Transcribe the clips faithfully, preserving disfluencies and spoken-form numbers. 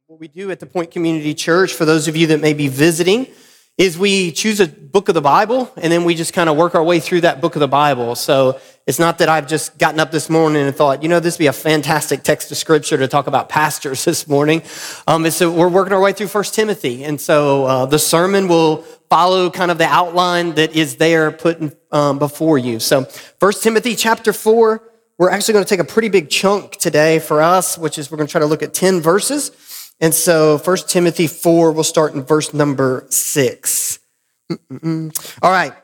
What we do at the Point Community Church, for those of you that may be visiting, is we choose a book of the Bible, and then we just kind of work our way through that book of the Bible. So it's not that I've just gotten up this morning and thought, you know, this would be a fantastic text of Scripture to talk about pastors this morning. Um, so we're working our way through First Timothy, and so uh, the sermon will follow kind of the outline that is there put in, um, before you. So First Timothy chapter four, we're actually going to take a pretty big chunk today for us, which is we're going to try to look at ten verses. And so First Timothy four, we'll start in verse number six. Mm-mm-mm. All right.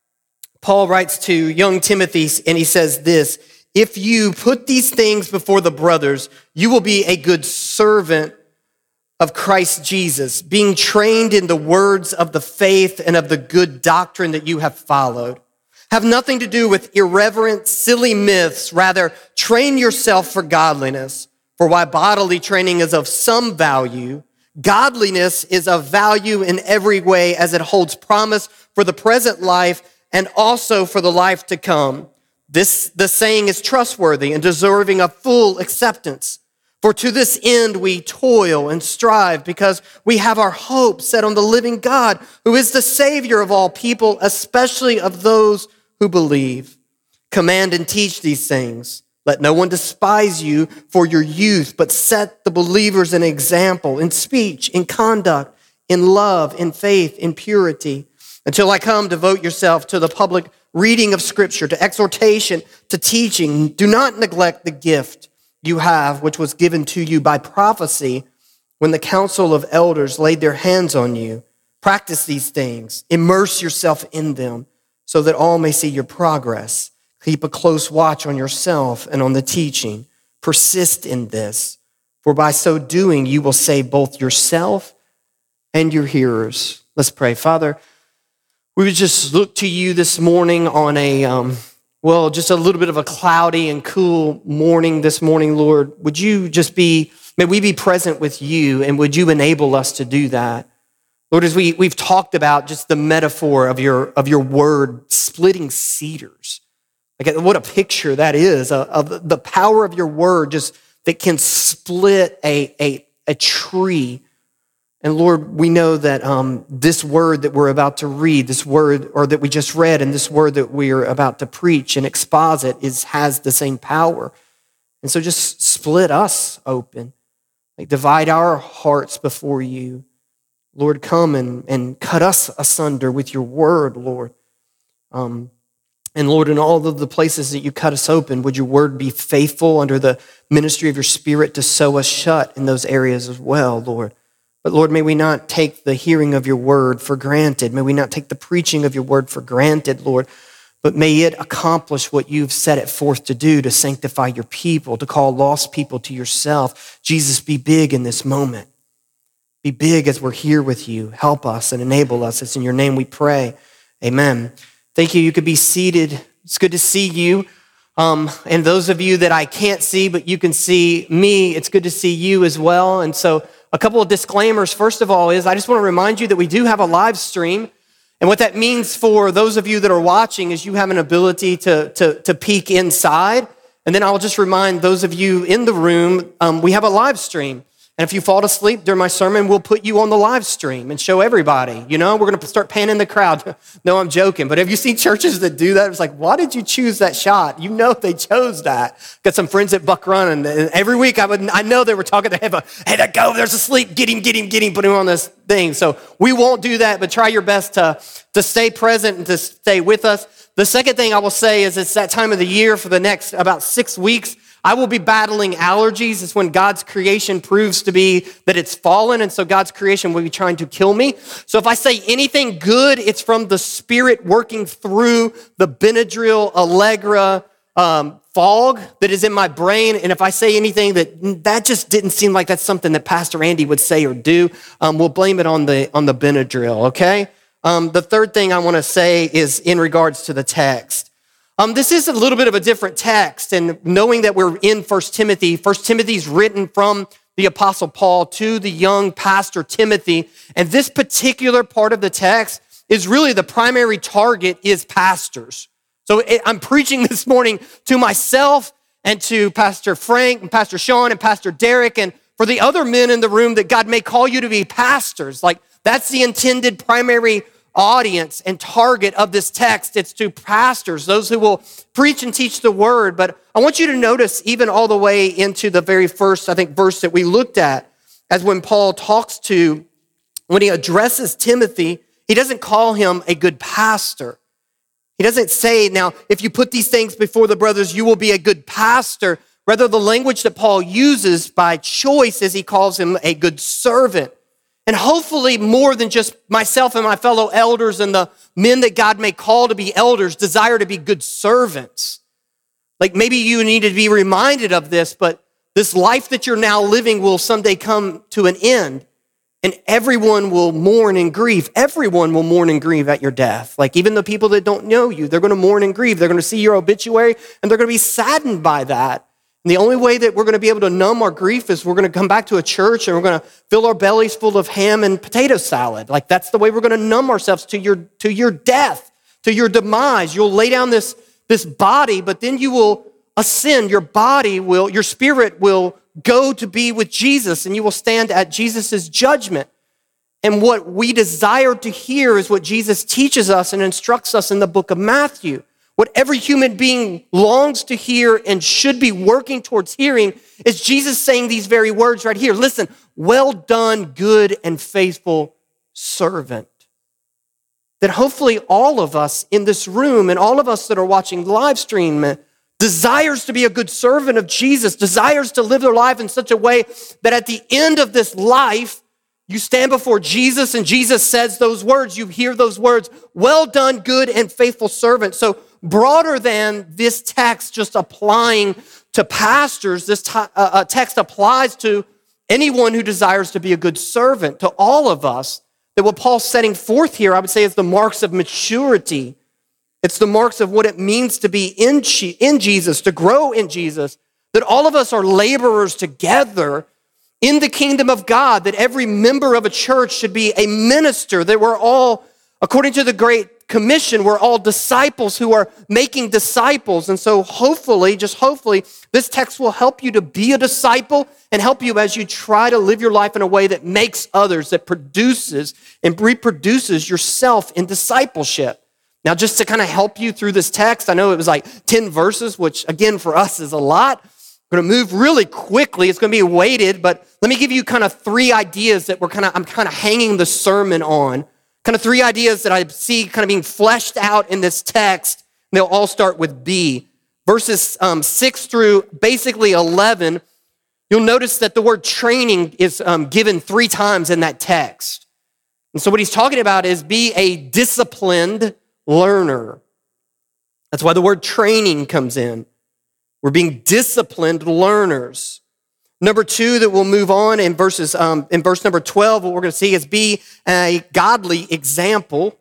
Paul writes to young Timothy, and he says this: if you put these things before the brothers, you will be a good servant of Christ Jesus, being trained in the words of the faith and of the good doctrine that you have followed. Have nothing to do with irreverent, silly myths. Rather, train yourself for godliness. For while bodily training is of some value, godliness is of value in every way, as it holds promise for the present life and also for the life to come. This, the saying is trustworthy and deserving of full acceptance. For to this end we toil and strive, because we have our hope set on the living God, who is the Savior of all people, especially of those who believe. Command and teach these things. Let no one despise you for your youth, but set the believers an example in speech, in conduct, in love, in faith, in purity. Until I come, devote yourself to the public reading of Scripture, to exhortation, to teaching. Do not neglect the gift you have, which was given to you by prophecy when the council of elders laid their hands on you. Practice these things. Immerse yourself in them so that all may see your progress. Keep a close watch on yourself and on the teaching. Persist in this, for by so doing, you will save both yourself and your hearers. Let's pray. Father, we would just look to you this morning on a, um, well, just a little bit of a cloudy and cool morning this morning, Lord. Would you just be, may we be present with you, and would you enable us to do that? Lord, as we, we've talked about just the metaphor of your, of your word splitting cedars. Like, what a picture that is of the power of your word, just that can split a, a, a tree. And Lord, we know that um, this word that we're about to read, this word, or that we just read, and this word that we're about to preach and exposit is has the same power. And so just split us open. Like, divide our hearts before you. Lord, come and, and cut us asunder with your word, Lord. Um, And Lord, in all of the places that you cut us open, would your word be faithful under the ministry of your Spirit to sew us shut in those areas as well, Lord. But Lord, may we not take the hearing of your word for granted. May we not take the preaching of your word for granted, Lord. But may it accomplish what you've set it forth to do, to sanctify your people, to call lost people to yourself. Jesus, be big in this moment. Be big as we're here with you. Help us and enable us. It's in your name we pray. Amen. Thank you. You could be seated. It's good to see you. Um, and those of you that I can't see, but you can see me, it's good to see you as well. And so a couple of disclaimers. First of all is I just want to remind you that we do have a live stream. And what that means for those of you that are watching is you have an ability to, to, to peek inside. And then I'll just remind those of you in the room, um, we have a live stream. And if you fall asleep during my sermon, we'll put you on the live stream and show everybody. You know, we're going to start panning the crowd. No, I'm joking. But have you seen churches that do that? It's like, why did you choose that shot? You know they chose that. Got some friends at Buck Run, and every week I would, I know they were talking to him. Hey, that go, there's asleep. Get him, get him, get him. Put him on this thing. So we won't do that, but try your best to, to stay present and to stay with us. The second thing I will say is it's that time of the year for the next about six weeks. I will be battling allergies. It's when God's creation proves to be that it's fallen, and so God's creation will be trying to kill me. So if I say anything good, it's from the Spirit working through the Benadryl Allegra um, fog that is in my brain. And if I say anything that that just didn't seem like that's something that Pastor Andy would say or do, um, we'll blame it on the on the Benadryl. Okay. Um, the third thing I want to say is in regards to the text. Um, this is a little bit of a different text, and knowing that we're in First Timothy, First Timothy is written from the Apostle Paul to the young pastor Timothy, and this particular part of the text is really the primary target is pastors. So it, I'm preaching this morning to myself and to Pastor Frank and Pastor Sean and Pastor Derek, and For the other men in the room, that God may call you to be pastors. Like, that's the intended primary audience and target of this text. It's to pastors, those who will preach and teach the word. But I want you to notice even all the way into the very first, I think, verse that we looked at, as when Paul talks to, when he addresses Timothy, he doesn't call him a good pastor. He doesn't say, now, if you put these things before the brothers, you will be a good pastor. Rather, the language that Paul uses by choice is he calls him a good servant. And hopefully more than just myself and my fellow elders and the men that God may call to be elders desire to be good servants. Like, maybe you need to be reminded of this, but this life that you're now living will someday come to an end. And everyone will mourn and grieve. Everyone will mourn and grieve at your death. Like, even the people that don't know you, they're going to mourn and grieve. They're going to see your obituary and they're going to be saddened by that. And the only way that we're going to be able to numb our grief is we're going to come back to a church and we're going to fill our bellies full of ham and potato salad. Like, that's the way we're going to numb ourselves to your, to your death, to your demise. You'll lay down this, this body, but then you will ascend. Your body will, your spirit will go to be with Jesus, and you will stand at Jesus' judgment. And what we desire to hear is what Jesus teaches us and instructs us in the book of Matthew. What every human being longs to hear and should be working towards hearing is Jesus saying these very words right here. Listen, well done, good and faithful servant. That hopefully all of us in this room and all of us that are watching the live stream desires to be a good servant of Jesus, desires to live their life in such a way that at the end of this life, you stand before Jesus and Jesus says those words, you hear those words, well done, good and faithful servant. So broader than this text just applying to pastors, this t- uh, text applies to anyone who desires to be a good servant, to all of us. That what Paul's setting forth here, I would say, is the marks of maturity. It's the marks of what it means to be in, in Jesus, to grow in Jesus, that all of us are laborers together in the kingdom of God, that every member of a church should be a minister, that we're all, according to the Great Commission, we're all disciples who are making disciples. And so hopefully, just hopefully, this text will help you to be a disciple and help you as you try to live your life in a way that makes others, that produces and reproduces yourself in discipleship. Now, just to kind of help you through this text, I know it was like ten verses, which again for us is a lot. We're going to move really quickly. It's going to be weighted, but let me give you kind of three ideas that we're kind of I'm kind of hanging the sermon on. Kind of three ideas that I see kind of being fleshed out in this text. And they'll all start with B. Verses um, six through basically eleven, you'll notice that the word training is um, given three times in that text. And so what he's talking about is be a disciplined learner. That's why the word training comes in. We're being disciplined learners. Number two that we'll move on in verses um, in verse number twelve, what we're going to see is be a godly example.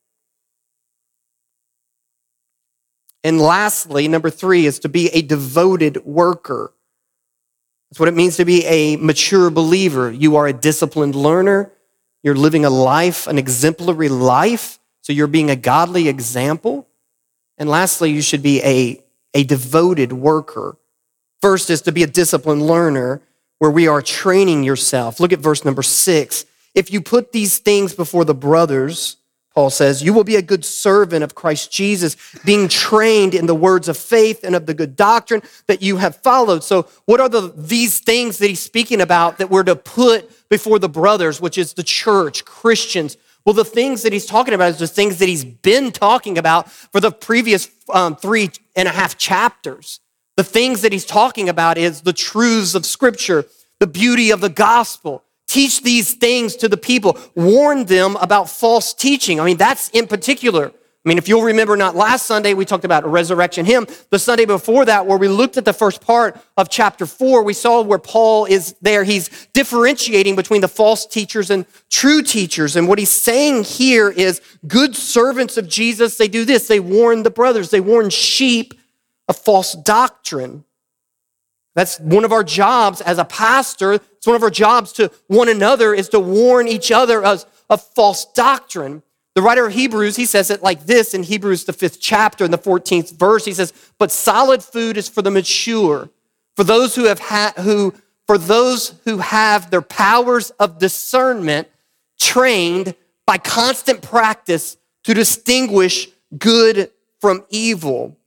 And lastly, number three is to be a devoted worker. That's what it means to be a mature believer. You are a disciplined learner. You're living a life, an exemplary life. So you're being a godly example. And lastly, you should be a, a devoted worker. First is to be a disciplined learner, where we are training yourself. Look at verse number six. If you put these things before the brothers, Paul says, you will be a good servant of Christ Jesus, being trained in the words of faith and of the good doctrine that you have followed. So what are the these things that he's speaking about that we're to put before the brothers, which is the church, Christians? Well, the things that he's talking about is the things that he's been talking about for the previous um, three and a half chapters. The things that he's talking about is the truths of Scripture, the beauty of the gospel. Teach these things to the people. Warn them about false teaching. I mean, that's in particular. I mean, if you'll remember, not last Sunday, we talked about a resurrection hymn. The Sunday before that, where we looked at the first part of chapter four, we saw where Paul is there. He's differentiating between the false teachers and true teachers. And what he's saying here is good servants of Jesus, they do this. They warn the brothers. They warn sheep of false doctrine. That's one of our jobs as a pastor. It's one of our jobs to one another is to warn each other of, of false doctrine. The writer of Hebrews, he says it like this in Hebrews, the fifth chapter, in the fourteenth verse. He says, but solid food is for the mature, for those who have had, who for those who have their powers of discernment trained by constant practice to distinguish good from evil.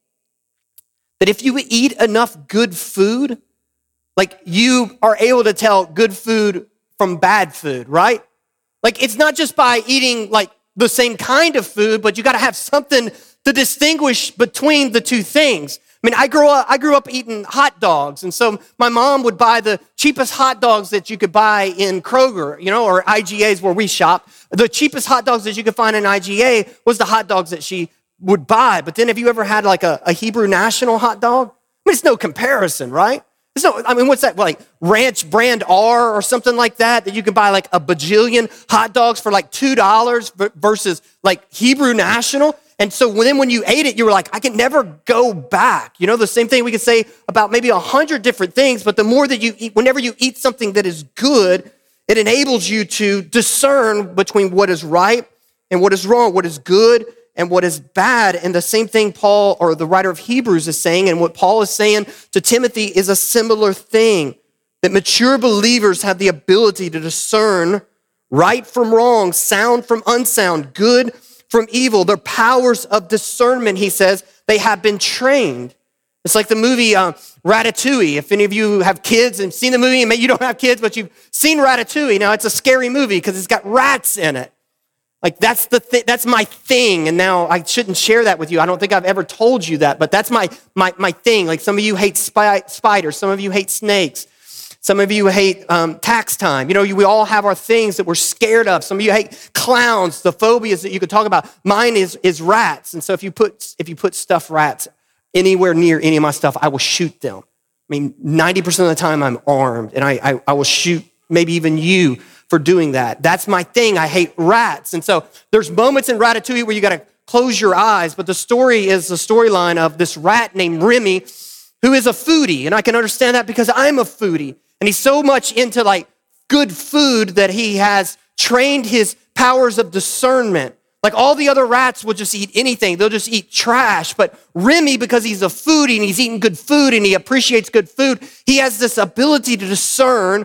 That if you eat enough good food, like you are able to tell good food from bad food, right? Like it's not just by eating like the same kind of food, but you got to have something to distinguish between the two things. I mean, I grew up, I grew up eating hot dogs. And so my mom would buy the cheapest hot dogs that you could buy in Kroger, you know, or I G A's where we shop. The cheapest hot dogs that you could find in I G A was the hot dogs that she would buy. But then have you ever had like a, a Hebrew National hot dog? I mean, it's no comparison, right? It's no, I mean, what's that, like Ranch Brand R or something like that, that you can buy like a bajillion hot dogs for like two dollars versus like Hebrew National. And so then when you ate it, you were like, I can never go back. You know, the same thing we could say about maybe a hundred different things, but the more that you eat, whenever you eat something that is good, it enables you to discern between what is right and what is wrong, what is good and what is bad. And the same thing Paul, or the writer of Hebrews, is saying, and what Paul is saying to Timothy is a similar thing, that mature believers have the ability to discern right from wrong, sound from unsound, good from evil. Their powers of discernment, he says, they have been trained. It's like the movie uh, Ratatouille. If any of you have kids and seen the movie, and maybe you don't have kids, but you've seen Ratatouille. Now, it's a scary movie because it's got rats in it. Like that's the th- that's my thing, and now I shouldn't share that with you. I don't think I've ever told you that, but that's my my my thing. Like some of you hate spy- spiders, some of you hate snakes, some of you hate um, tax time. You know, you, we all have our things that we're scared of. Some of you hate clowns, the phobias that you could talk about. Mine is is rats, and so if you put if you put stuffed rats anywhere near any of my stuff, I will shoot them. I mean, ninety percent of the time I'm armed, and I I, I will shoot maybe even you for doing that. That's my thing. I hate rats. And so there's moments in Ratatouille where you got to close your eyes, but the story is the storyline of this rat named Remy, who is a foodie. And I can understand that because I'm a foodie. And he's so much into like good food that he has trained his powers of discernment. Like all the other rats will just eat anything. They'll just eat trash. But Remy, because he's a foodie and he's eating good food and he appreciates good food, he has this ability to discern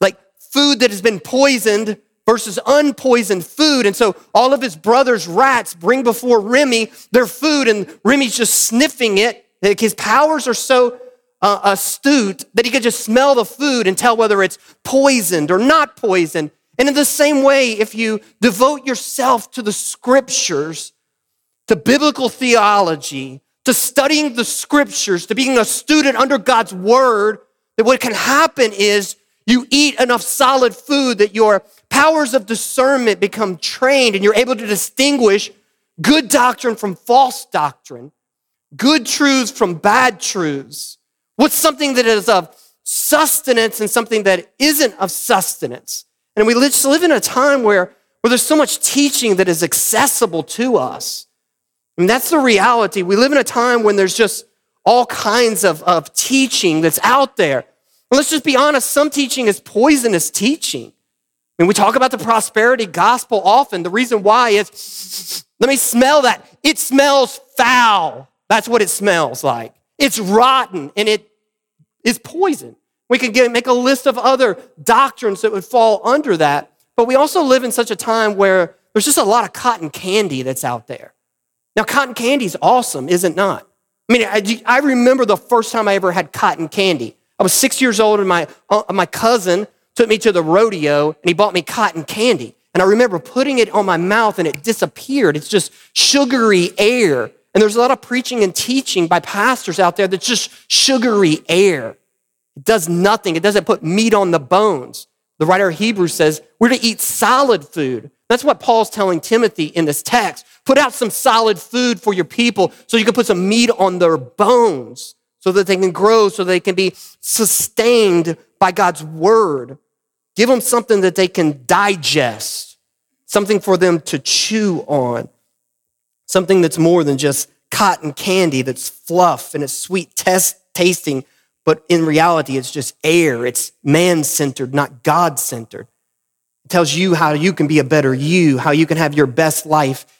food that has been poisoned versus unpoisoned food. And so all of his brothers' rats bring before Remy their food, and Remy's just sniffing it. Like his powers are so uh, astute that he could just smell the food and tell whether it's poisoned or not poisoned. And in the same way, if you devote yourself to the scriptures, to biblical theology, to studying the scriptures, to being a student under God's word, that what can happen is you eat enough solid food that your powers of discernment become trained and you're able to distinguish good doctrine from false doctrine, good truths from bad truths. What's something that is of sustenance and something that isn't of sustenance? And we just live in a time where, where there's so much teaching that is accessible to us. And that's the reality. We live in a time when there's just all kinds of, of teaching that's out there. Well, let's just be honest, some teaching is poisonous teaching. And we talk about the prosperity gospel often. The reason why is, let me smell that. It smells foul. That's what it smells like. It's rotten and it is poison. We could get, make a list of other doctrines that would fall under that. But we also live in such a time where there's just a lot of cotton candy that's out there. Now, cotton candy is awesome, is it not? I mean, I, I remember the first time I ever had cotton candy. I was six years old and my, uh, my cousin took me to the rodeo and he bought me cotton candy. And I remember putting it on my mouth and it disappeared. It's just sugary air. And there's a lot of preaching and teaching by pastors out there that's just sugary air. It does nothing. It doesn't put meat on the bones. The writer of Hebrews says we're to eat solid food. That's what Paul's telling Timothy in this text. Put out some solid food for your people so you can put some meat on their bones, so that they can grow, so they can be sustained by God's word. Give them something that they can digest, something for them to chew on, something that's more than just cotton candy that's fluff and it's sweet test tasting, but in reality, it's just air. It's man-centered, not God-centered. It tells you how you can be a better you, how you can have your best life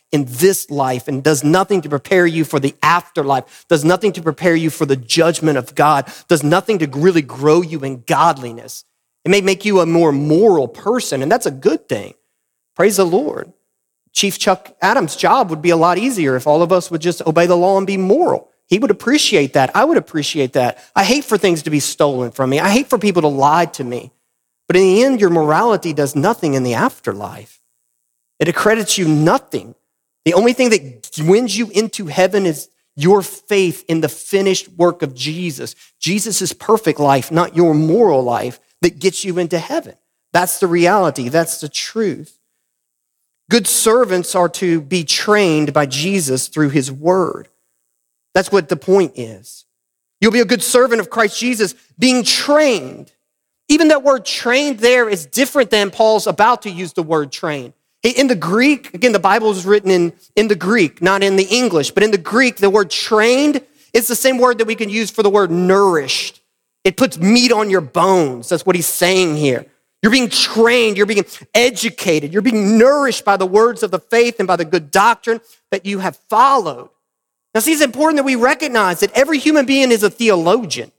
in this life and does nothing to prepare you for the afterlife, does nothing to prepare you for the judgment of God, does nothing to really grow you in godliness. It may make you a more moral person, and that's a good thing. Praise the Lord. Chief Chuck Adams' job would be a lot easier if all of us would just obey the law and be moral. He would appreciate that. I would appreciate that. I hate for things to be stolen from me. I hate for people to lie to me. But in the end, your morality does nothing in the afterlife. It accredits you nothing. The only thing that wins you into heaven is your faith in the finished work of Jesus. Jesus' perfect life, not your moral life, that gets you into heaven. That's the reality. That's the truth. Good servants are to be trained by Jesus through his word. That's what the point is. You'll be a good servant of Christ Jesus, being trained. Even that word trained there is different than Paul's about to use the word trained. In the Greek, again, the Bible is written in, in the Greek, not in the English, but in the Greek, the word trained is the same word that we can use for the word nourished. It puts meat on your bones. That's what he's saying here. You're being trained, you're being educated, you're being nourished by the words of the faith and by the good doctrine that you have followed. Now, see, it's important that we recognize that every human being is a theologian.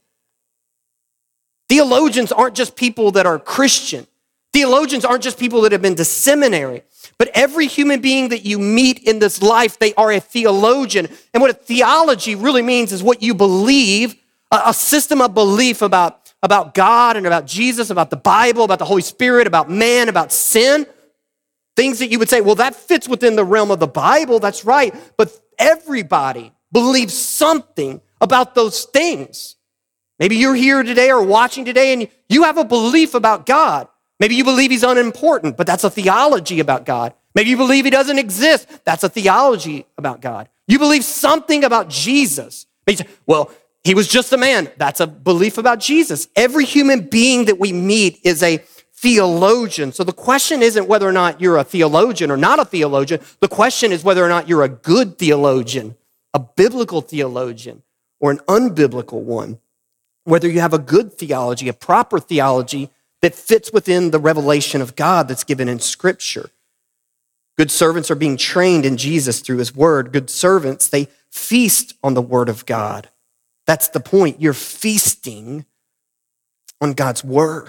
Theologians aren't just people that are Christian. Theologians aren't just people that have been to seminary. But every human being that you meet in this life, they are a theologian. And what a theology really means is what you believe, a system of belief about, about God and about Jesus, about the Bible, about the Holy Spirit, about man, about sin. Things that you would say, well, that fits within the realm of the Bible. That's right. But everybody believes something about those things. Maybe you're here today or watching today and you have a belief about God. Maybe you believe he's unimportant, but that's a theology about God. Maybe you believe he doesn't exist. That's a theology about God. You believe something about Jesus. Well, he was just a man. That's a belief about Jesus. Every human being that we meet is a theologian. So the question isn't whether or not you're a theologian or not a theologian. The question is whether or not you're a good theologian, a biblical theologian, or an unbiblical one. Whether you have a good theology, a proper theology that fits within the revelation of God that's given in Scripture. Good servants are being trained in Jesus through his word. Good servants, they feast on the word of God. That's the point. You're feasting on God's word.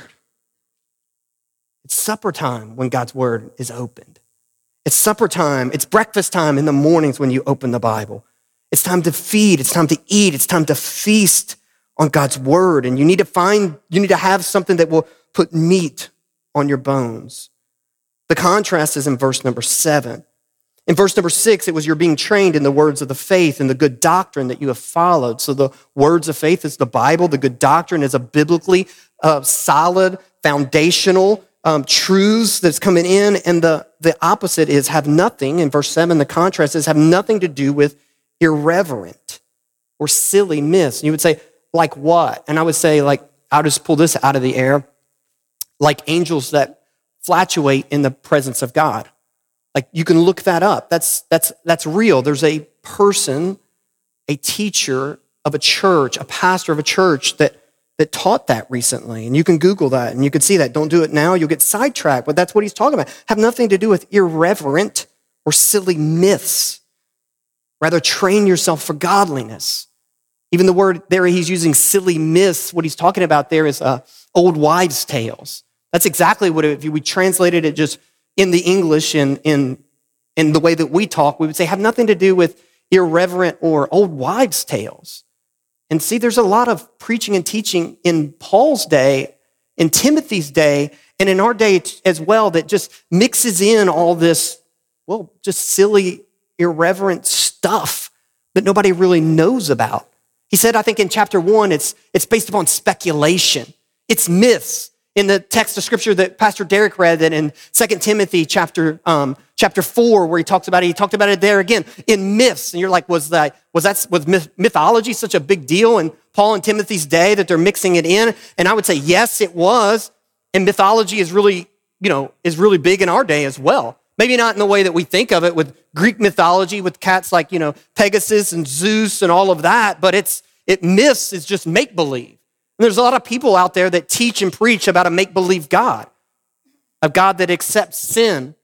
It's supper time when God's word is opened. It's supper time. It's breakfast time in the mornings when you open the Bible. It's time to feed. It's time to eat. It's time to feast on God's word. And you need to find, you need to have something that will put meat on your bones. The contrast is in verse number seven. In verse number six, it was you're being trained in the words of the faith and the good doctrine that you have followed. So the words of faith is the Bible. The good doctrine is a biblically uh, solid, foundational um, truths that's coming in. And the, the opposite is have nothing. In verse seven, the contrast is have nothing to do with irreverent or silly myths. And you would say, like what? And I would say, like, I'll just pull this out of the air. Like angels that fluctuate in the presence of God. Like you can look that up. That's, that's, that's real. There's a person, a teacher of a church, a pastor of a church that, that taught that recently. And you can Google that and you can see that. Don't do it now. You'll get sidetracked. But that's what he's talking about. Have nothing to do with irreverent or silly myths. Rather, train yourself for godliness. Even the word there he's using silly myths. What he's talking about there is uh, old wives' tales. That's exactly what it, if we translated it just in the English in, in, in the way that we talk, we would say have nothing to do with irreverent or old wives' tales. And see, there's a lot of preaching and teaching in Paul's day, in Timothy's day, and in our day as well that just mixes in all this, well, just silly, irreverent stuff that nobody really knows about. He said, I think in chapter one, it's, it's based upon speculation. It's myths. In the text of scripture that Pastor Derek read, that in Second Timothy chapter um, chapter four, where he talks about it, he talked about it there again in myths. And you're like, was that was that was myth, mythology such a big deal in Paul and Timothy's day that they're mixing it in? And I would say yes, it was. And mythology is really, you know, is really big in our day as well. Maybe not in the way that we think of it with Greek mythology, with cats like, you know, Pegasus and Zeus and all of that. But it's it myths is just make believe. And there's a lot of people out there that teach and preach about a make-believe God, a God that accepts sin,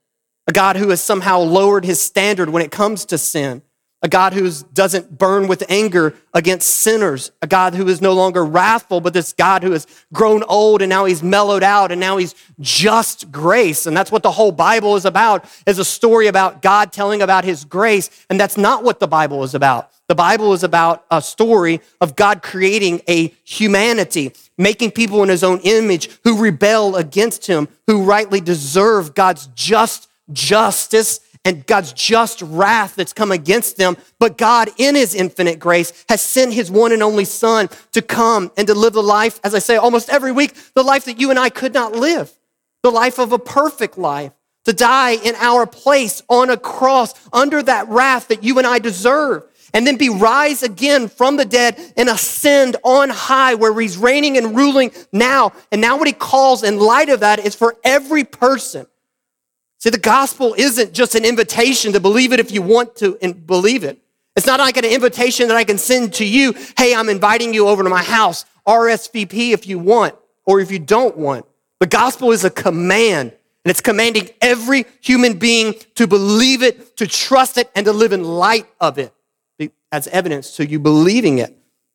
a God who has somehow lowered his standard when it comes to sin, a God who doesn't burn with anger against sinners, a God who is no longer wrathful, but this God who has grown old and now he's mellowed out and now he's just grace. And that's what the whole Bible is about, is a story about God telling about his grace. And that's not what the Bible is about. The Bible is about a story of God creating a humanity, making people in his own image who rebel against him, who rightly deserve God's just justice and God's just wrath that's come against them. But God, in his infinite grace, has sent his one and only Son to come and to live the life, as I say almost every week, the life that you and I could not live, the life of a perfect life, to die in our place on a cross under that wrath that you and I deserve, and then be rise again from the dead and ascend on high where he's reigning and ruling now. And now what he calls in light of that is for every person. See, the gospel isn't just an invitation to believe it if you want to and believe it. It's not like an invitation that I can send to you. Hey, I'm inviting you over to my house. R S V P if you want or if you don't want. The gospel is a command, and it's commanding every human being to believe it, to trust it, and to live in light of it as evidence to you believing it.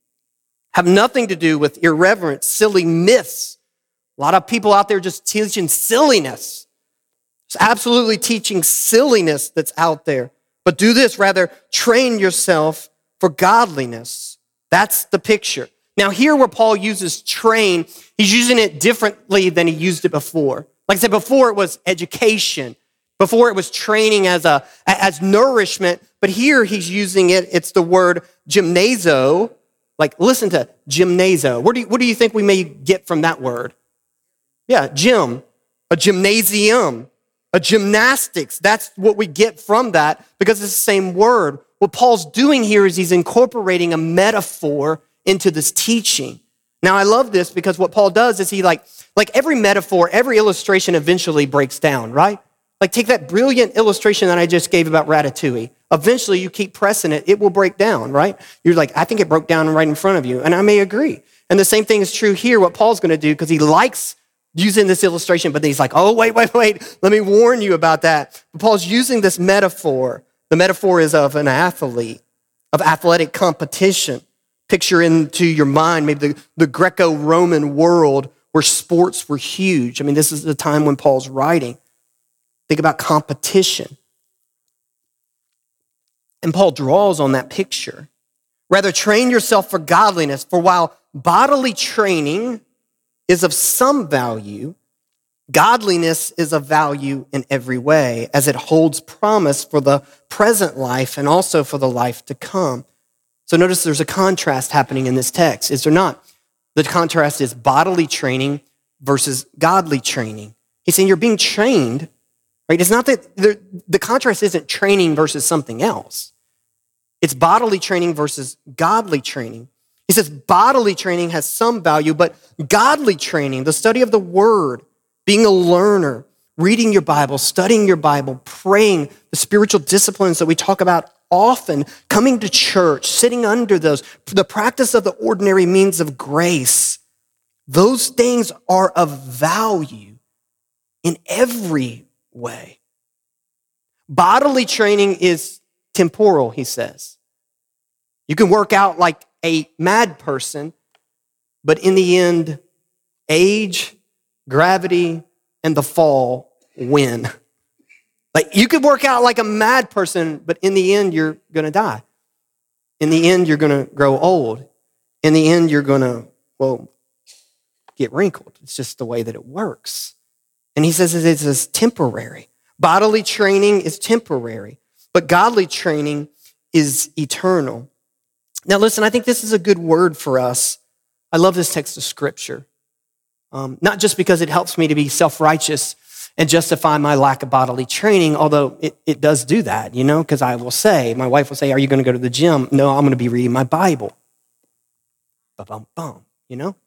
Have nothing to do with irreverent, silly myths. A lot of people out there just teaching silliness. It's absolutely teaching silliness that's out there. But do this, rather, train yourself for godliness. That's the picture. Now here where Paul uses train, he's using it differently than he used it before. Like I said, before it was education. Before it was training as a as nourishment. But here he's using it, it's the word gymnazo. Like, listen to gymnazo. What do you, what do you think we may get from that word? Yeah, gym, a gymnasium. A gymnastics, that's what we get from that because it's the same word. What Paul's doing here is he's incorporating a metaphor into this teaching. Now I love this because what Paul does is he like, like every metaphor, every illustration eventually breaks down, right? Like take that brilliant illustration that I just gave about Ratatouille. Eventually you keep pressing it, it will break down, right? You're like, I think it broke down right in front of you. And I may agree. And the same thing is true here, what Paul's gonna do, because he likes using this illustration, but then he's like, oh, wait, wait, wait. Let me warn you about that. But Paul's using this metaphor. The metaphor is of an athlete, of athletic competition. Picture into your mind maybe the, the Greco-Roman world where sports were huge. I mean, this is the time when Paul's writing. Think about competition. And Paul draws on that picture. Rather, train yourself for godliness, for while bodily training is of some value, godliness is of value in every way, as it holds promise for the present life and also for the life to come. So notice there's a contrast happening in this text, is there not? The contrast is bodily training versus godly training. He's saying you're being trained, right? It's not that the, the contrast isn't training versus something else. It's bodily training versus godly training. He says bodily training has some value, but godly training, the study of the word, being a learner, reading your Bible, studying your Bible, praying, the spiritual disciplines that we talk about often, coming to church, sitting under those, the practice of the ordinary means of grace, those things are of value in every way. Bodily training is temporal, he says. You can work out like a mad person, but in the end, age, gravity, and the fall win. Like you could work out like a mad person, but in the end, you're gonna die. In the end, you're gonna grow old. In the end, you're gonna, well, get wrinkled. It's just the way that it works. And he says it's, it's temporary. Bodily training is temporary, but godly training is eternal. Now listen, I think this is a good word for us. I love this text of scripture. Um, not just because it helps me to be self-righteous and justify my lack of bodily training, although it, it does do that, you know, because I will say, my wife will say, are you going to go to the gym? No, I'm going to be reading my Bible. Ba-bum-bum, you know?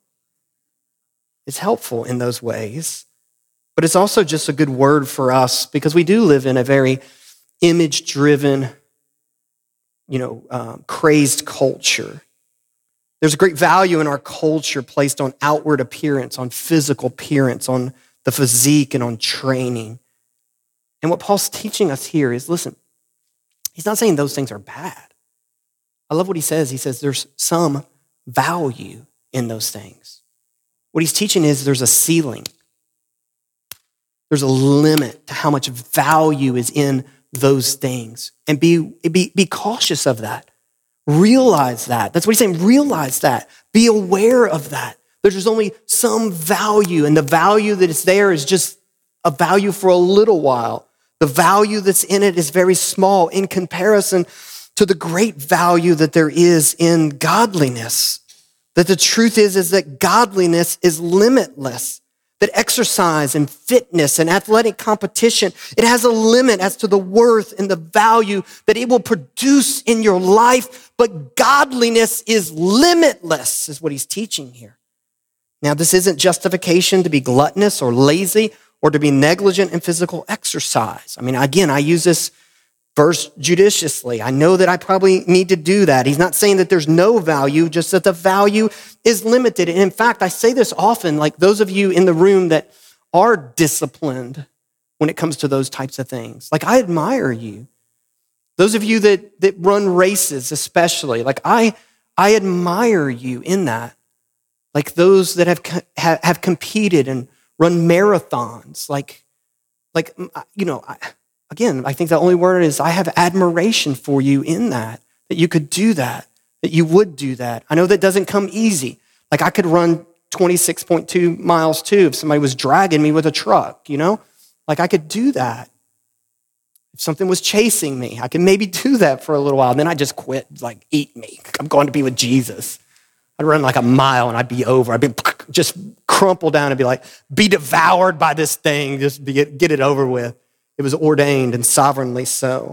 It's helpful in those ways, but it's also just a good word for us because we do live in a very image-driven, you know, um, crazed culture. There's a great value in our culture placed on outward appearance, on physical appearance, on the physique, and on training. And what Paul's teaching us here is, listen, he's not saying those things are bad. I love what he says. He says there's some value in those things. What he's teaching is there's a ceiling. There's a limit to how much value is in those things. And be, be, be cautious of that. Realize that. That's what he's saying. Realize that. Be aware of that. There's only some value, and the value that is there is just a value for a little while. The value that's in it is very small in comparison to the great value that there is in godliness. That the truth is, is that godliness is limitless. That exercise and fitness and athletic competition, it has a limit as to the worth and the value that it will produce in your life, but godliness is limitless, is what he's teaching here. Now, this isn't justification to be gluttonous or lazy or to be negligent in physical exercise. I mean, again, I use this verse judiciously. I know that I probably need to do that. He's not saying that there's no value, just that the value is limited. And in fact, I say this often, like those of you in the room that are disciplined when it comes to those types of things. Like, I admire you. Those of you that, that run races especially, like I, I admire you in that. Like those that have, have, have competed and run marathons. Like, like you know, I, Again, I think the only word is I have admiration for you in that, that you could do that, that you would do that. I know that doesn't come easy. Like I could run twenty-six point two miles too if somebody was dragging me with a truck, you know? Like I could do that. If something was chasing me, I could maybe do that for a little while. And then I just quit, like, eat me. I'm going to be with Jesus. I'd run like a mile and I'd be over. I'd be just crumple down and be like, be devoured by this thing, just be, get it over with. It was ordained and sovereignly so.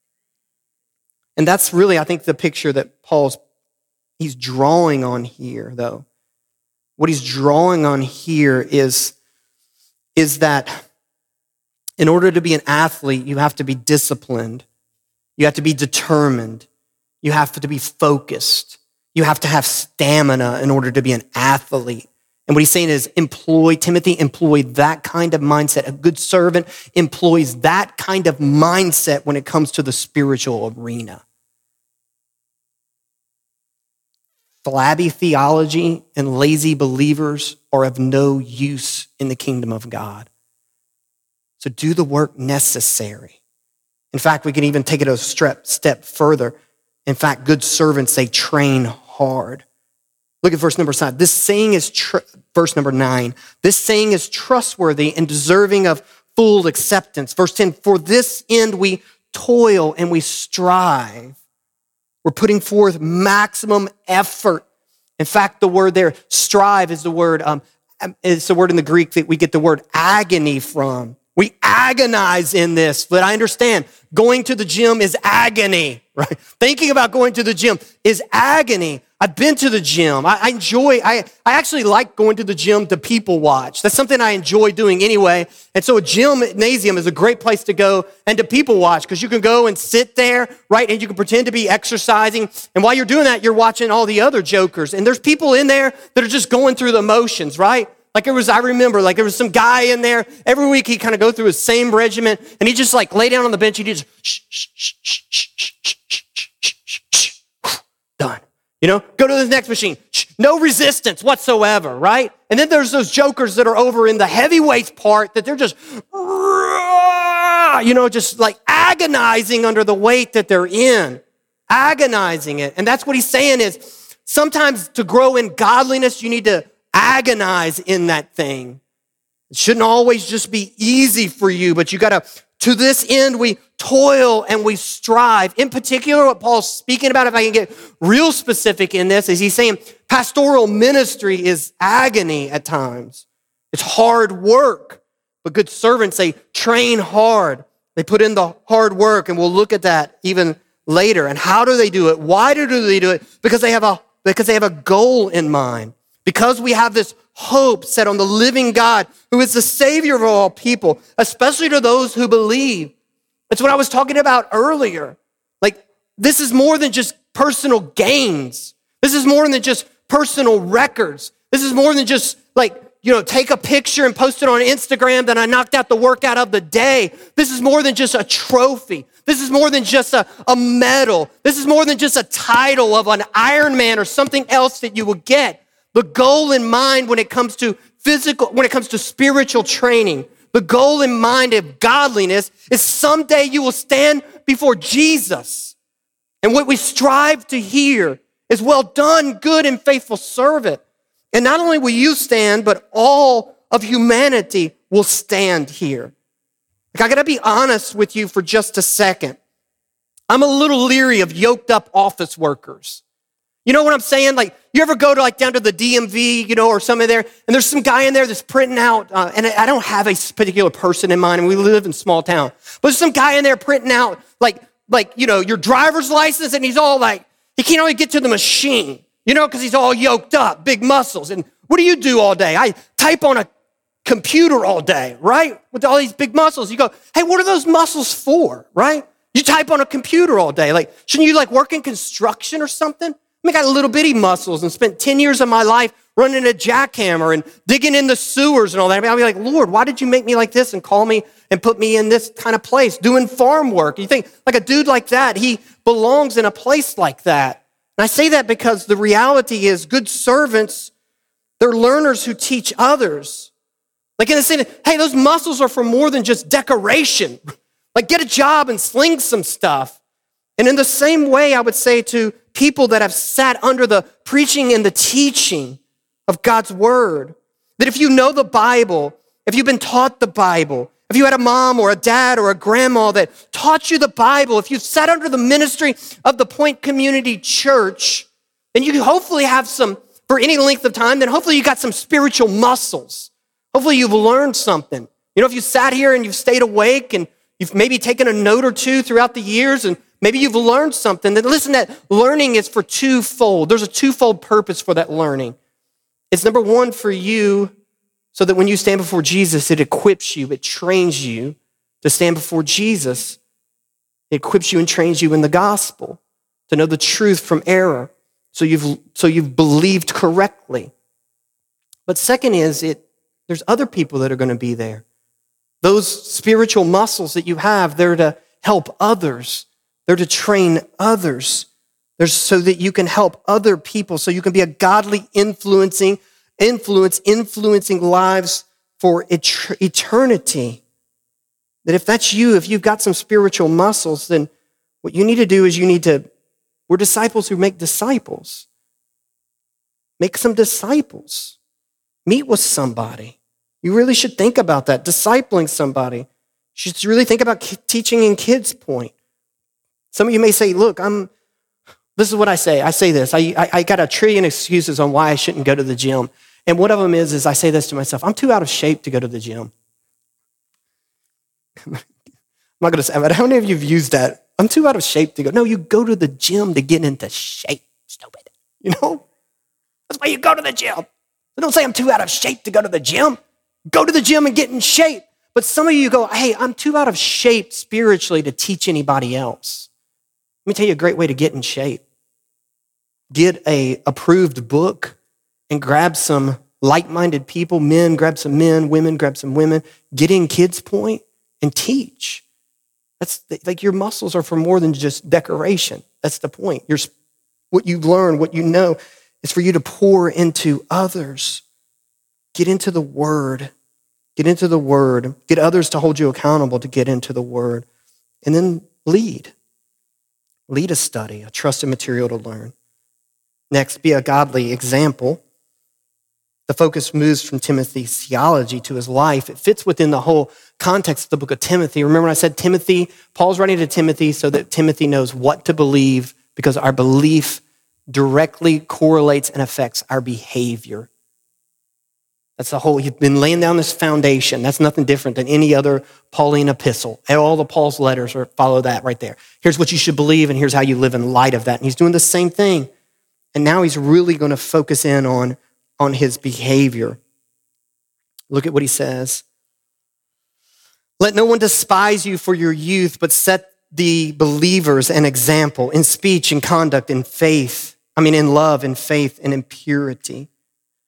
And that's really, I think, the picture that Paul's, he's drawing on here, though. What he's drawing on here is, is that in order to be an athlete, you have to be disciplined. You have to be determined. You have to be focused. You have to have stamina in order to be an athlete. And what he's saying is employ, Timothy, employ that kind of mindset. A good servant employs that kind of mindset when it comes to the spiritual arena. Flabby theology and lazy believers are of no use in the kingdom of God. So do the work necessary. In fact, we can even take it a step, step further. In fact, good servants, they train hard. Look at verse number nine. This saying is, tr- verse number nine, this saying is trustworthy and deserving of full acceptance. Verse ten, for this end we toil and we strive. We're putting forth maximum effort. In fact, the word there, strive, is the word, um, it's the word in the Greek that we get the word agony from. We agonize in this, but I understand going to the gym is agony, right? Thinking about going to the gym is agony. I've been to the gym. I, I enjoy, I, I actually like going to the gym to people watch. That's something I enjoy doing anyway. And so a gymnasium is a great place to go and to people watch because you can go and sit there, right? And you can pretend to be exercising. And while you're doing that, you're watching all the other jokers. And there's people in there that are just going through the motions, right? Like it was, I remember, like there was some guy in there. Every week he'd kind of go through his same regimen, and he'd just like lay down on the bench. He'd just shh, shh, shh, shh, shh, shh, shh, shh, shh, shh, done. You know, go to the next machine. Shh, no resistance whatsoever, right? And then there's those jokers that are over in the heavyweights part that they're just, you know, just like agonizing under the weight that they're in, agonizing it. And that's what he's saying is sometimes to grow in godliness, you need to agonize in that thing. It shouldn't always just be easy for you, but you got to, to this end, we toil and we strive. In particular, what Paul's speaking about, if I can get real specific in this, is he's saying pastoral ministry is agony at times. It's hard work, but good servants, they train hard. They put in the hard work, and we'll look at that even later. And how do they do it? Why do they do it? Because they have a, because they have a goal in mind. Because we have this hope set on the living God who is the Savior of all people, especially to those who believe. That's what I was talking about earlier. Like, this is more than just personal gains. This is more than just personal records. This is more than just like you know, take a picture and post it on Instagram that I knocked out the workout of the day. This is more than just a trophy. This is more than just a, a medal. This is more than just a title of an Ironman or something else that you will get. The goal in mind when it comes to physical, when it comes to spiritual training, the goal in mind of godliness is someday you will stand before Jesus. And what we strive to hear is, well done, good and faithful servant. And not only will you stand, but all of humanity will stand here. Like, I gotta be honest with you for just a second. I'm a little leery of yoked up office workers. You know what I'm saying? Like, you ever go to like down to the D M V, you know, or something there, and there's some guy in there that's printing out, uh, and I don't have a particular person in mind, and we live in a small town, but there's some guy in there printing out like, like, you know, your driver's license, and he's all like, he can't really get to the machine, you know, because he's all yoked up, big muscles. And what do you do all day? I type on a computer all day, right? With all these big muscles. You go, hey, what are those muscles for, right? You type on a computer all day. Like, shouldn't you like work in construction or something? I mean, I got little bitty muscles and spent ten years of my life running a jackhammer and digging in the sewers and all that. I mean, I'll be like, Lord, why did you make me like this and call me and put me in this kind of place, doing farm work? You think like a dude like that, he belongs in a place like that. And I say that because the reality is good servants, they're learners who teach others. Like in the sense, hey, those muscles are for more than just decoration. Like get a job and sling some stuff. And in the same way, I would say to people that have sat under the preaching and the teaching of God's word, that if you know the Bible, if you've been taught the Bible, if you had a mom or a dad or a grandma that taught you the Bible, if you've sat under the ministry of the Point Community Church, then you hopefully have some, for any length of time, then hopefully you got some spiritual muscles. Hopefully you've learned something. You know, if you sat here and you've stayed awake and you've maybe taken a note or two throughout the years and maybe you've learned something, then listen, that learning is for twofold. There's a twofold purpose for that learning. It's number one for you, so that when you stand before Jesus, it equips you, it trains you to stand before Jesus. It equips you and trains you in the gospel to know the truth from error, so you've, so you've believed correctly. But second is, it there's other people that are going to be there. Those spiritual muscles that you have, they're to help others. They're to train others. They're so that you can help other people, so you can be a godly influencing influence, influencing lives for et- eternity. That if that's you, if you've got some spiritual muscles, then what you need to do is you need to, we're disciples who make disciples. Make some disciples. Meet with somebody. You really should think about that, discipling somebody. You should really think about teaching in Kids Point. Some of you may say, look, I'm, this is what I say. I say this. I, I, I got a trillion excuses on why I shouldn't go to the gym. And one of them is, is I say this to myself, I'm too out of shape to go to the gym. I'm not going to say, but how many of you have used that? I'm too out of shape to go. No, you go to the gym to get into shape, stupid. You know? That's why you go to the gym. So don't say I'm too out of shape to go to the gym. Go to the gym and get in shape. But some of you go, hey, I'm too out of shape spiritually to teach anybody else. Let me tell you a great way to get in shape. Get a approved book and grab some like-minded people, men, grab some men, women, grab some women, get in Kids Point and teach. That's the, like your muscles are for more than just decoration. That's the point. You're, what you learn, what you know, is for you to pour into others. Get into the Word. Get into the Word. Get others to hold you accountable to get into the Word. And then lead. Lead a study, a trusted material to learn. Next, be a godly example. The focus moves from Timothy's theology to his life. It fits within the whole context of the book of Timothy. Remember I said Timothy, Paul's writing to Timothy so that Timothy knows what to believe, because our belief directly correlates and affects our behavior. That's the whole, he's been laying down this foundation. That's nothing different than any other Pauline epistle. All the Paul's letters are follow that right there. Here's what you should believe, and here's how you live in light of that. And he's doing the same thing. And now he's really going to focus in on, on his behavior. Look at what he says. Let no one despise you for your youth, but set the believers an example in speech and conduct, in faith. I mean, in love, in faith, and in purity.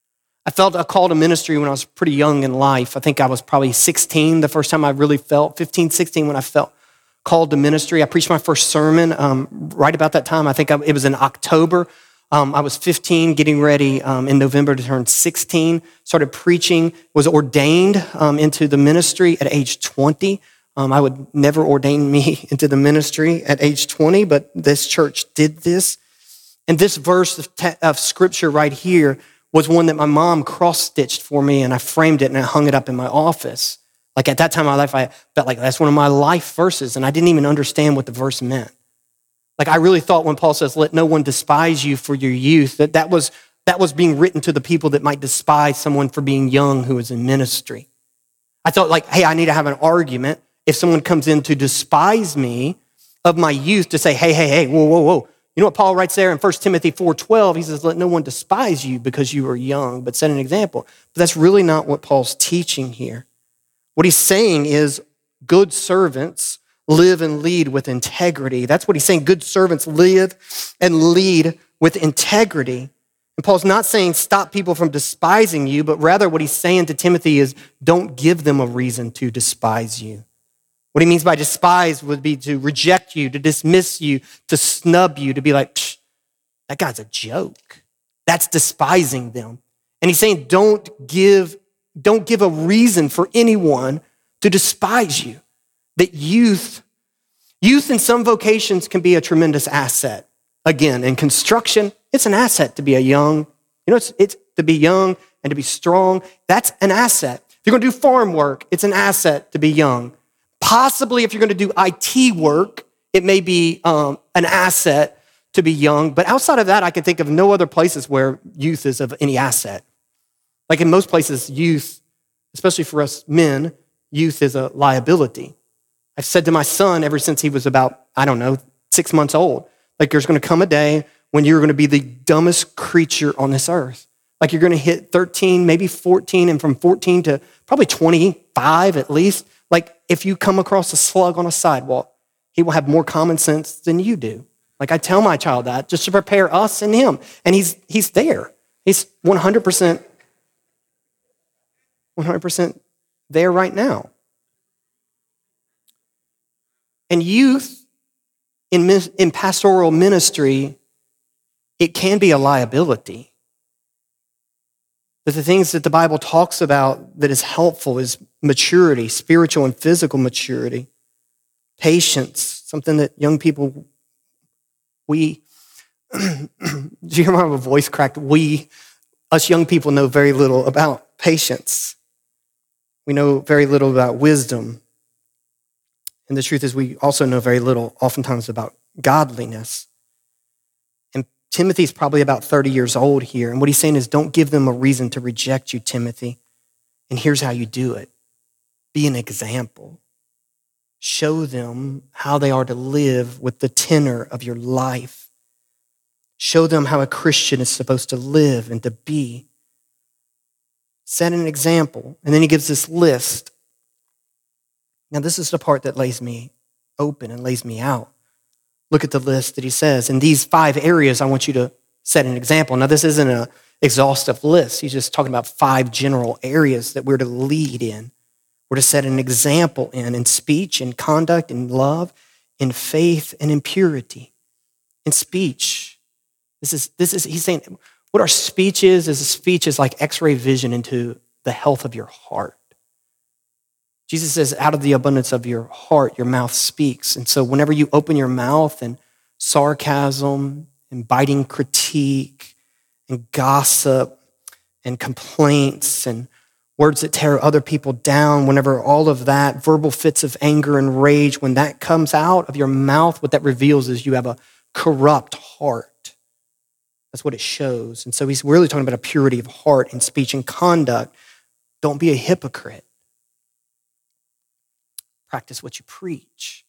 I felt a call to ministry when I was pretty young in life. I think I was probably sixteen, the first time I really felt, fifteen, sixteen, when I felt called to ministry. I preached my first sermon um, right about that time. I think I, it was in October. Um, I was fifteen, getting ready um, in November to turn sixteen. Started preaching, was ordained um, into the ministry at age twenty. Um, I would never ordain me into the ministry at age twenty, but this church did this. And this verse of, te- of scripture right here was one that my mom cross-stitched for me, and I framed it and I hung it up in my office. Like at that time in my life, I felt like that's one of my life verses, and I didn't even understand what the verse meant. Like I really thought when Paul says, let no one despise you for your youth, that that was, that was being written to the people that might despise someone for being young who is in ministry. I thought like, hey, I need to have an argument if someone comes in to despise me of my youth, to say, hey, hey, hey, whoa, whoa, whoa. You know what Paul writes there in First Timothy four twelve? He says, let no one despise you because you are young, but set an example. But that's really not what Paul's teaching here. What he's saying is good servants live and lead with integrity. That's what he's saying. Good servants live and lead with integrity. And Paul's not saying stop people from despising you, but rather what he's saying to Timothy is don't give them a reason to despise you. What he means by despise would be to reject you, to dismiss you, to snub you, to be like, Psh, that guy's a joke. That's despising them. And he's saying don't give, don't give a reason for anyone to despise you. That youth, youth in some vocations can be a tremendous asset. Again, in construction, it's an asset to be a young, you know, it's, it's to be young and to be strong. That's an asset. If you're gonna do farm work, it's an asset to be young. Possibly if you're going to do I T work, it may be um, an asset to be young. But outside of that, I can think of no other places where youth is of any asset. Like in most places, youth, especially for us men, youth is a liability. I've said to my son ever since he was about, I don't know, six months old, like there's going to come a day when you're going to be the dumbest creature on this earth. Like you're going to hit thirteen, maybe fourteen, and from fourteen to probably twenty-five at least. Like if you come across a slug on a sidewalk, he will have more common sense than you do. Like I tell my child that just to prepare us and him. And he's he's there. He's one hundred percent, one hundred percent there right now. And youth in, in pastoral ministry, it can be a liability. But the things that the Bible talks about that is helpful is maturity, spiritual and physical maturity, patience, something that young people, we, do you hear my voice cracked? We, us young people know very little about patience. We know very little about wisdom. And the truth is we also know very little oftentimes about godliness. Timothy's probably about thirty years old here. And what he's saying is don't give them a reason to reject you, Timothy. And here's how you do it. Be an example. Show them how they are to live with the tenor of your life. Show them how a Christian is supposed to live and to be. Set an example. And then he gives this list. Now this is the part that lays me open and lays me out. Look at the list that he says. In these five areas, I want you to set an example. Now, this isn't an exhaustive list. He's just talking about five general areas that we're to lead in. We're to set an example in, in speech, in conduct, in love, in faith, and in purity. In speech, this is, this is he's saying, what our speech is, is a speech is like x-ray vision into the health of your heart. Jesus says, out of the abundance of your heart, your mouth speaks. And so whenever you open your mouth and sarcasm and biting critique and gossip and complaints and words that tear other people down, whenever all of that, verbal fits of anger and rage, when that comes out of your mouth, what that reveals is you have a corrupt heart. That's what it shows. And so he's really talking about a purity of heart and speech and conduct. Don't be a hypocrite. Practice what you preach.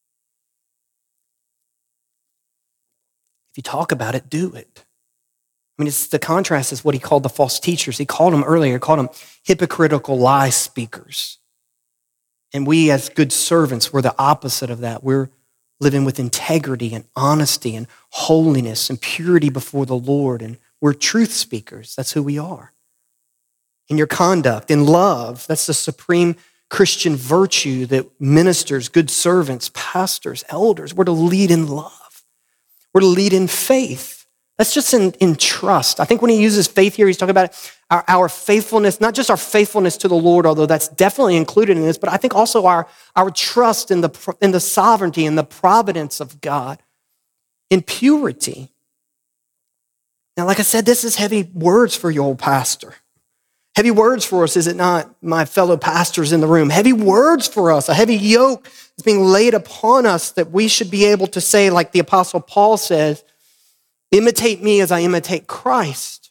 If you talk about it, do it. I mean, it's the contrast is what he called the false teachers. He called them earlier, he called them hypocritical lie speakers. And we as good servants, we're the opposite of that. We're living with integrity and honesty and holiness and purity before the Lord. And we're truth speakers. That's who we are. in your conduct, in love. That's the supreme Christian virtue that ministers, good servants, pastors, elders, we're to lead in love. We're to lead in faith. That's just in, in trust. I think when he uses faith here, he's talking about our, our faithfulness, not just our faithfulness to the Lord, although that's definitely included in this, but I think also our, our trust in the, in the sovereignty and the providence of God, in purity. Now, like I said, this is heavy words for your old pastor. Heavy words for us, is it not, my fellow pastors in the room? Heavy words for us, a heavy yoke is being laid upon us that we should be able to say, like the Apostle Paul says, imitate me as I imitate Christ.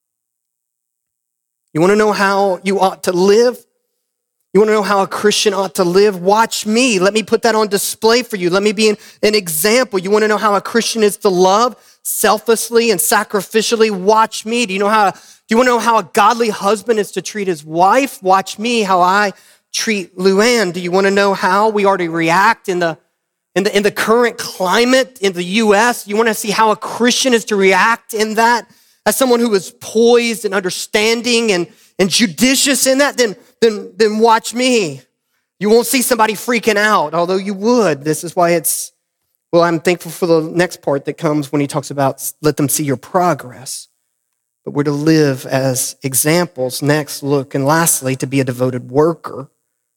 You want to know how you ought to live? You want to know how a Christian ought to live? Watch me. Let me put that on display for you. Let me be an, an example. You want to know how a Christian is to love selflessly and sacrificially? Watch me. Do you know how, do you want to know how a godly husband is to treat his wife? Watch me, how I treat Luann. Do you want to know how we are to react in the In the, in the current climate in the U S? You want to see how a Christian is to react in that? As someone who is poised and understanding and, and judicious in that, then, then, then watch me. You won't see somebody freaking out, although you would. This is why it's, well, I'm thankful for the next part that comes when he talks about let them see your progress. But we're to live as examples. Next, look, and lastly, to be a devoted worker.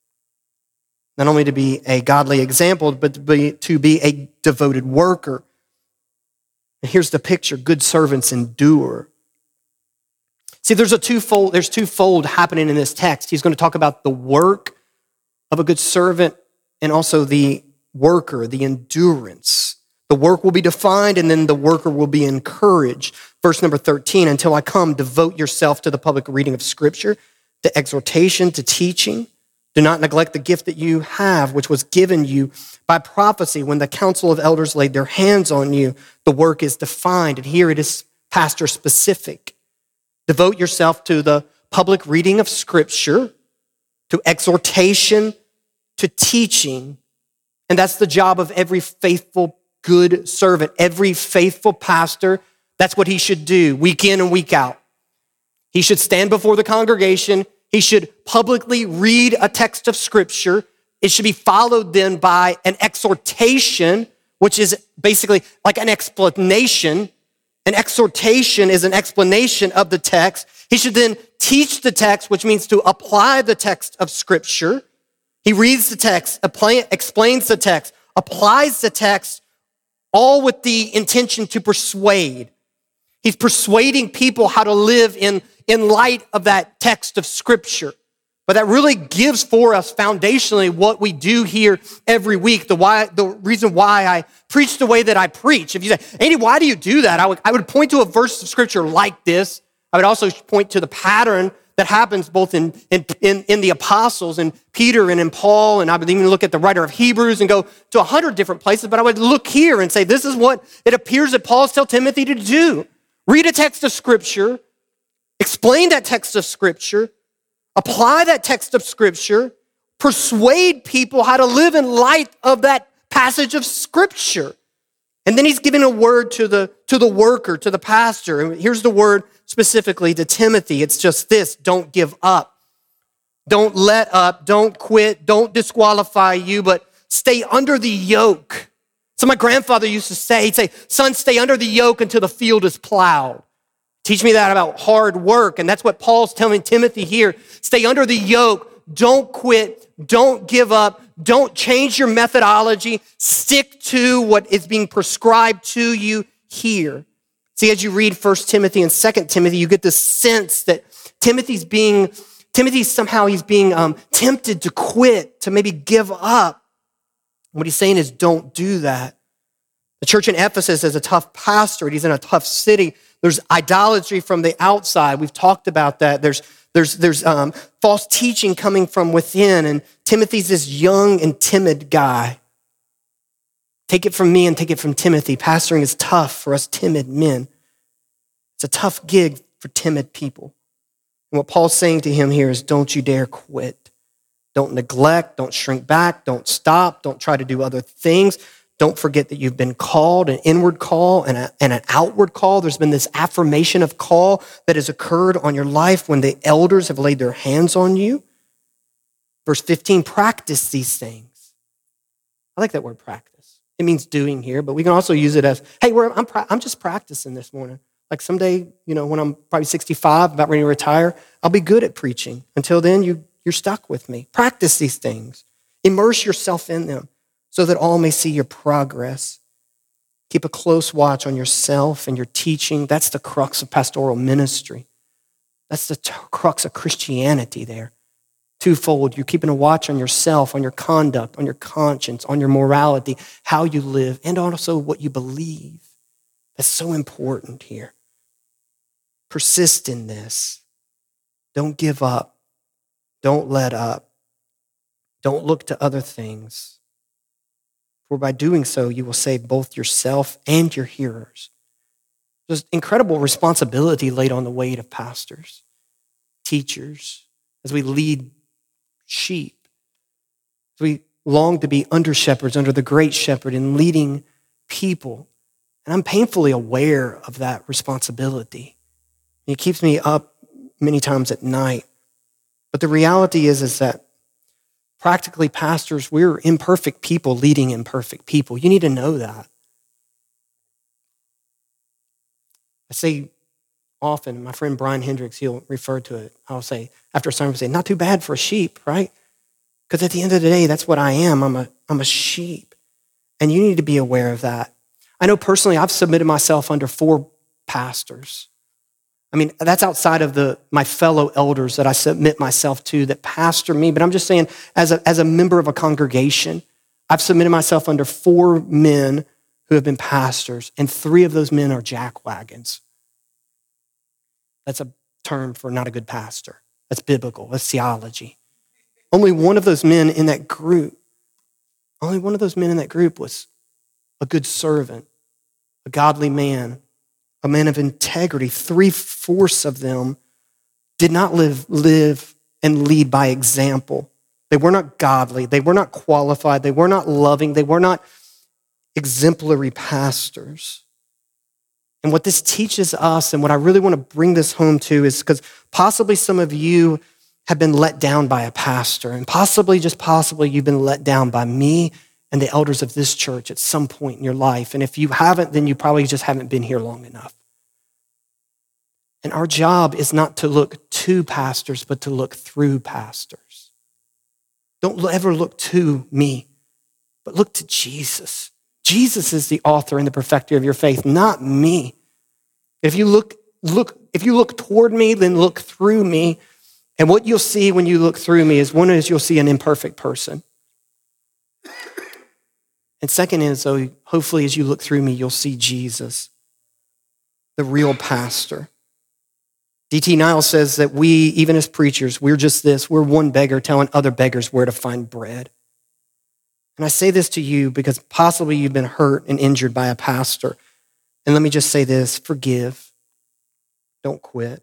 Not only to be a godly example, but to be, to be a devoted worker. And here's the picture: good servants endure. See, there's a twofold, there's twofold happening in this text. He's going to talk about the work of a good servant and also the worker, the endurance. The work will be defined and then the worker will be encouraged. Verse number thirteen, until I come, devote yourself to the public reading of Scripture, to exhortation, to teaching. Do not neglect the gift that you have, which was given you by prophecy when the council of elders laid their hands on you. The work is defined, and here it is pastor specific. Devote yourself to the public reading of Scripture, to exhortation, to teaching. And that's the job of every faithful, good servant. Every faithful pastor, that's what he should do week in and week out. He should stand before the congregation. He should publicly read a text of Scripture. It should be followed then by an exhortation, which is basically like an explanation. An exhortation is an explanation of the text. He should then teach the text, which means to apply the text of Scripture. He reads the text, explains the text, applies the text, all with the intention to persuade. He's persuading people how to live in, in light of that text of Scripture. But that really gives for us foundationally what we do here every week, the why, the reason why I preach the way that I preach. If you say, Andy, why do you do that? I would, I would point to a verse of Scripture like this. I would also point to the pattern that happens both in, in, in, in the apostles and Peter and in Paul, and I would even look at the writer of Hebrews and go to a hundred different places, but I would look here and say, this is what it appears that Paul's telling Timothy to do. Read a text of Scripture, explain that text of Scripture, apply that text of Scripture, persuade people how to live in light of that passage of Scripture. And then he's giving a word to the, to the worker, to the pastor. And here's the word specifically to Timothy. It's just this: don't give up. Don't let up. Don't quit. Don't disqualify you, but stay under the yoke. So my grandfather used to say, he'd say, son, stay under the yoke until the field is plowed. Teach me that about hard work. And that's what Paul's telling Timothy here. Stay under the yoke. Don't quit. Don't give up. Don't change your methodology. Stick to what is being prescribed to you here. See, as you read First Timothy and Second Timothy, you get this sense that Timothy's being, Timothy somehow he's being um, tempted to quit, to maybe give up. What he's saying is, don't do that. The church in Ephesus is a tough pastorate. He's in a tough city. There's idolatry from the outside. We've talked about that. There's there's there's um, false teaching coming from within. And Timothy's this young and timid guy. Take it from me and take it from Timothy. Pastoring is tough for us timid men. It's a tough gig for timid people. And what Paul's saying to him here is, don't you dare quit. Don't neglect, don't shrink back, don't stop, don't try to do other things. Don't forget that you've been called, an inward call and, a, and an outward call. There's been this affirmation of call that has occurred on your life when the elders have laid their hands on you. Verse fifteen, practice these things. I like that word practice. It means doing here, but we can also use it as, hey, we're, I'm, I'm just practicing this morning. Like someday, you know, when I'm probably sixty-five, about ready to retire, I'll be good at preaching. Until then, you, you're stuck with me. Practice these things. Immerse yourself in them so that all may see your progress. Keep a close watch on yourself and your teaching. That's the crux of pastoral ministry. That's the t- crux of Christianity there. Twofold, you're keeping a watch on yourself, on your conduct, on your conscience, on your morality, how you live, and also what you believe. That's so important here. Persist in this. Don't give up. Don't let up. Don't look to other things. For by doing so, you will save both yourself and your hearers. There's incredible responsibility laid on the weight of pastors, teachers, as we lead sheep. As we long to be under shepherds under the great shepherd in leading people. And I'm painfully aware of that responsibility. It keeps me up many times at night. But the reality is, is that practically, pastors, we're imperfect people leading imperfect people. You need to know that. I say often, my friend Brian Hendricks, he'll refer to it. I'll say, after a sermon, I'll say, not too bad for a sheep, right? Because at the end of the day, that's what I am. I'm a, I'm a sheep. And you need to be aware of that. I know personally, I've submitted myself under four pastors. I mean, that's outside of the my fellow elders that I submit myself to that pastor me. But I'm just saying, as a, as a member of a congregation, I've submitted myself under four men who have been pastors, and three of those men are jackwagons. That's a term for not a good pastor. That's biblical. That's theology. Only one of those men in that group, only one of those men in that group was a good servant, a godly man, a man of integrity. Three-fourths of them did not live, live and lead by example. They were not godly. They were not qualified. They were not loving. They were not exemplary pastors. And what this teaches us, and what I really want to bring this home to, is because possibly some of you have been let down by a pastor, and possibly, just possibly, you've been let down by me and the elders of this church at some point in your life. And if you haven't, then you probably just haven't been here long enough. And our job is not to look to pastors, but to look through pastors. Don't ever look to me, but look to Jesus. Jesus is the author and the perfecter of your faith, not me. If you look, look, if you look toward me, then look through me. And what you'll see when you look through me is, one is you'll see an imperfect person. And second is, so hopefully as you look through me, you'll see Jesus, the real pastor. D T Niles says that we, even as preachers, we're just this. We're one beggar telling other beggars where to find bread. And I say this to you because possibly you've been hurt and injured by a pastor. And let me just say this, forgive. Don't quit.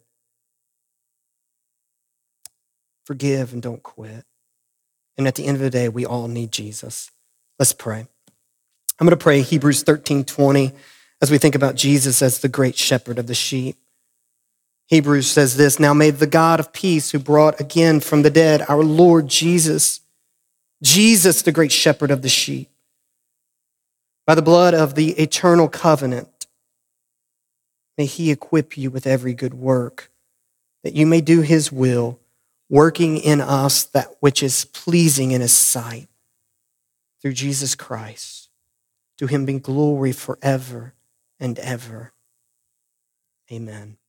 Forgive and don't quit. And at the end of the day, we all need Jesus. Let's pray. I'm going to pray Hebrews thirteen twenty as we think about Jesus as the great shepherd of the sheep. Hebrews says this, now may the God of peace who brought again from the dead our Lord Jesus, Jesus, the great shepherd of the sheep, by the blood of the eternal covenant, may he equip you with every good work, that you may do his will, working in us that which is pleasing in his sight, through Jesus Christ. To him be glory forever and ever. Amen.